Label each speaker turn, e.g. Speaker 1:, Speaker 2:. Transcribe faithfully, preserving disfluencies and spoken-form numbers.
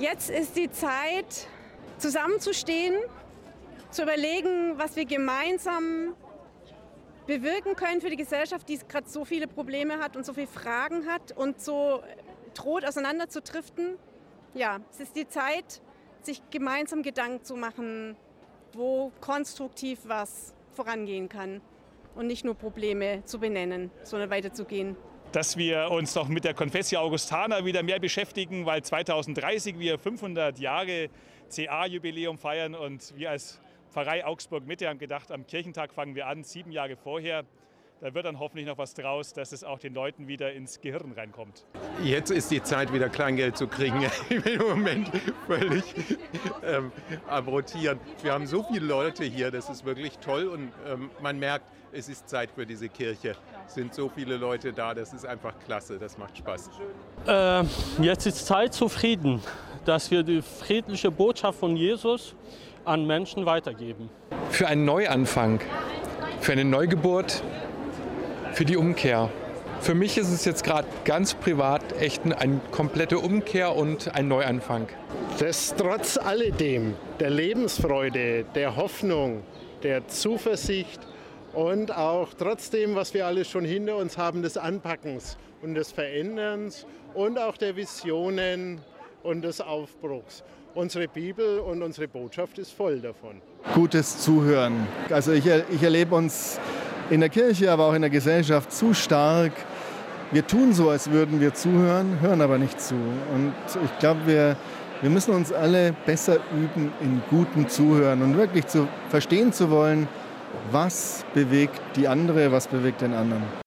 Speaker 1: Jetzt ist die Zeit, zusammenzustehen, zu überlegen, was wir gemeinsam bewirken können für die Gesellschaft, die gerade so viele Probleme hat und so viele Fragen hat und so droht auseinanderzudriften. Ja, es ist die Zeit, sich gemeinsam Gedanken zu machen, wo konstruktiv was vorangehen kann und nicht nur Probleme zu benennen, sondern weiterzugehen.
Speaker 2: Dass wir uns noch mit der Confessio Augustana wieder mehr beschäftigen, weil zweitausenddreißig wir fünfhundert Jahre C A-Jubiläum feiern und wir als Pfarrei Augsburg-Mitte haben gedacht, am Kirchentag fangen wir an, sieben Jahre vorher. Da wird dann hoffentlich noch was draus, dass es auch den Leuten wieder ins Gehirn reinkommt.
Speaker 3: Jetzt ist die Zeit, wieder Kleingeld zu kriegen. Ich bin im Moment völlig ähm, am Rotieren. Wir haben so viele Leute hier, das ist wirklich toll und ähm, man merkt, es ist Zeit für diese Kirche. Es sind so viele Leute da, das ist einfach klasse, das macht Spaß.
Speaker 4: Äh, jetzt ist Zeit zu Frieden, dass wir die friedliche Botschaft von Jesus an Menschen weitergeben.
Speaker 5: Für einen Neuanfang, für eine Neugeburt, für die Umkehr. Für mich ist es jetzt gerade ganz privat echt eine komplette Umkehr und ein Neuanfang.
Speaker 6: Dass trotz alledem der Lebensfreude, der Hoffnung, der Zuversicht und auch trotzdem, was wir alles schon hinter uns haben, des Anpackens und des Veränderns und auch der Visionen und des Aufbruchs. Unsere Bibel und unsere Botschaft ist voll davon.
Speaker 7: Gutes Zuhören. Also ich, ich erlebe uns in der Kirche, aber auch in der Gesellschaft zu stark. Wir tun so, als würden wir zuhören, hören aber nicht zu. Und ich glaube, wir, wir müssen uns alle besser üben in gutem Zuhören und wirklich zu verstehen zu wollen, was bewegt die andere, was bewegt den anderen.